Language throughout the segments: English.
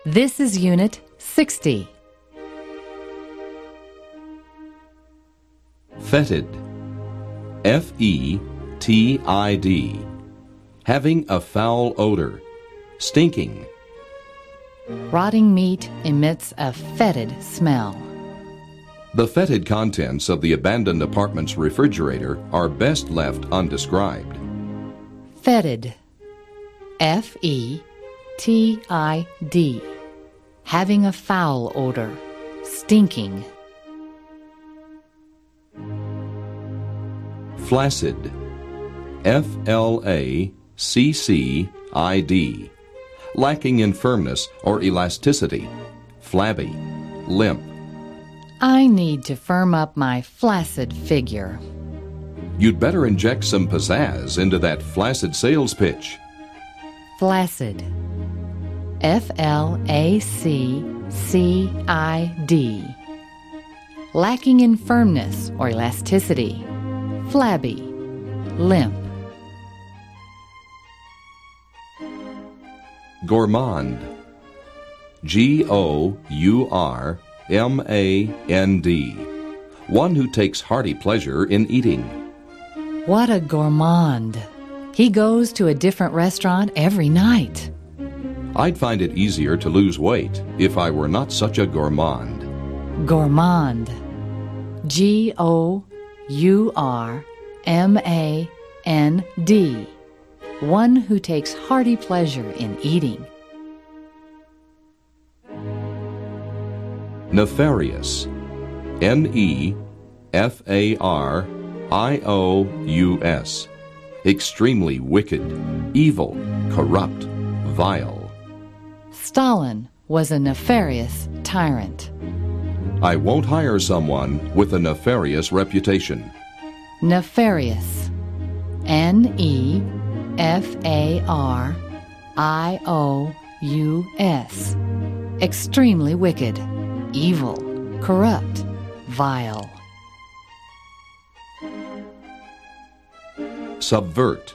This is Unit 60. Fetid. F-E-T-I-D. Having a foul odor. Stinking. Rotting meat emits a fetid smell. The fetid contents of the abandoned apartment's refrigerator are best left undescribed. Fetid. F-E-T-I-D. Having a foul odor. Stinking. Flaccid. F-L-A-C-C-I-D. Lacking in firmness or elasticity. Flabby. Limp. I need to firm up my flaccid figure. You'd better inject some pizzazz into that flaccid sales pitch. Flaccid. F-L-A-C-C-I-D. Lacking in firmness or elasticity. Flabby. Limp. Gourmand. G-O-U-R-M-A-N-D. One who takes hearty pleasure in eating. What a gourmand. He goes to a different restaurant every night. I'd find it easier to lose weight if I were not such a gourmand. Gourmand. G-O-U-R-M-A-N-D. One who takes hearty pleasure in eating. Nefarious. N-E-F-A-R-I-O-U-S. Extremely wicked, evil, corrupt, vile. Stalin was a nefarious tyrant. I won't hire someone with a nefarious reputation. Nefarious. N-E-F-A-R-I-O-U-S. Extremely wicked, evil, corrupt, vile. Subvert.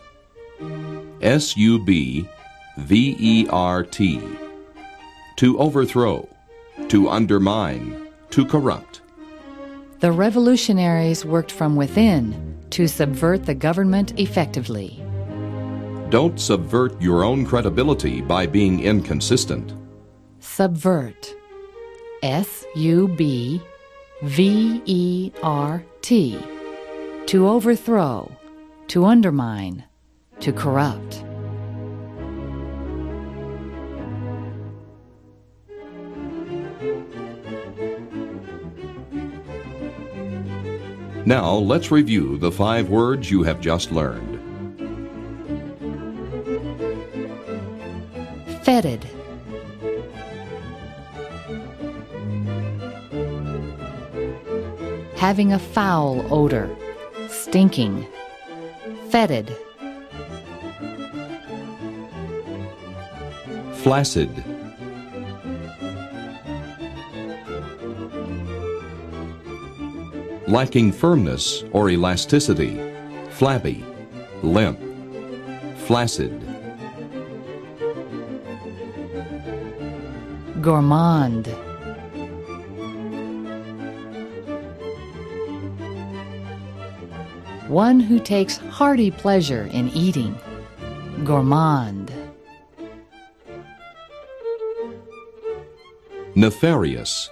S-U-B-V-E-R-T. To overthrow, to undermine, to corrupt. The revolutionaries worked from within to subvert the government effectively. Don't subvert your own credibility by being inconsistent. Subvert. S-U-B-V-E-R-T. To overthrow, to undermine, to corrupt. Now let's review the 5 words you have just learned. Fetid. Having a foul odor. Stinking. Fetid. Flaccid. Lacking firmness or elasticity. Flabby. Limp. Flaccid. Gourmand. One who takes hearty pleasure in eating. Gourmand. Nefarious.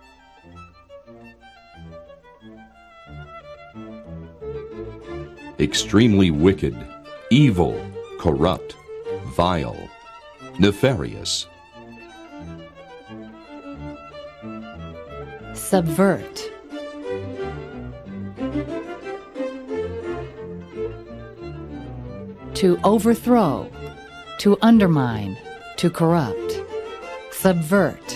Extremely wicked, evil, corrupt, vile. Nefarious. Subvert. To overthrow, to undermine, to corrupt. Subvert.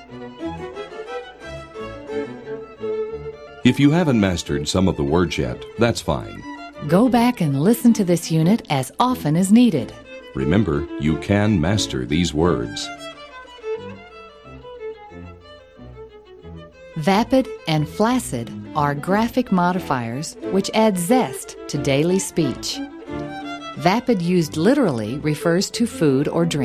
If you haven't mastered some of the words yet, that's fine. Go back and listen to this unit as often as needed. Remember, you can master these words. Vapid and flaccid are graphic modifiers which add zest to daily speech. Vapid used literally refers to food or drink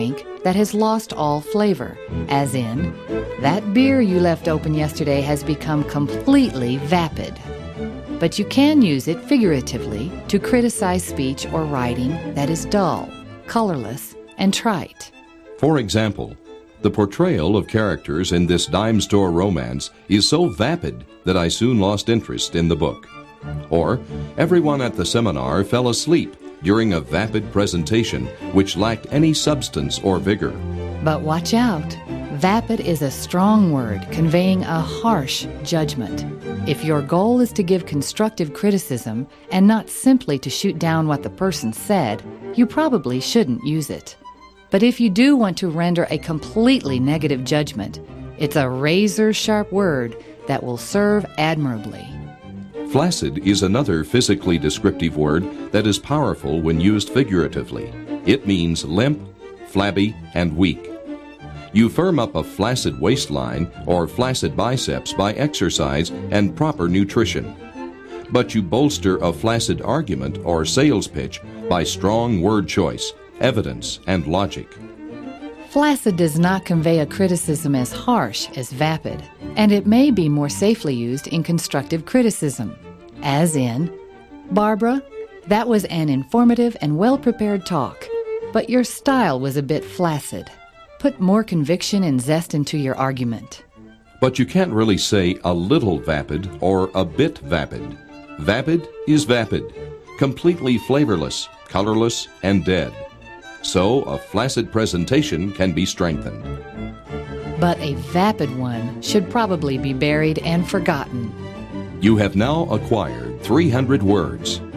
that has lost all flavor, as in, that beer you left open yesterday has become completely vapid. But you can use it figuratively to criticize speech or writing that is dull, colorless, and trite. For example, the portrayal of characters in this dime store romance is so vapid that I soon lost interest in the book. Or, everyone at the seminar fell asleep during a vapid presentation which lacked any substance or vigor. But watch out. Vapid is a strong word conveying a harsh judgment. If your goal is to give constructive criticism and not simply to shoot down what the person said, you probably shouldn't use it. But if you do want to render a completely negative judgment, it's a razor-sharp word that will serve admirably. Flaccid is another physically descriptive word that is powerful when used figuratively. It means limp, flabby, and weak. You firm up a flaccid waistline or flaccid biceps by exercise and proper nutrition. But you bolster a flaccid argument or sales pitch by strong word choice, evidence, and logic. Flaccid does not convey a criticism as harsh as vapid, and it may be more safely used in constructive criticism, as in, Barbara, that was an informative and well-prepared talk, but your style was a bit flaccid. Put more conviction and zest into your argument. But you can't really say a little vapid or a bit vapid. Vapid is vapid, completely flavorless, colorless, and dead. So a flaccid presentation can be strengthened. But a vapid one should probably be buried and forgotten. You have now acquired 300 words.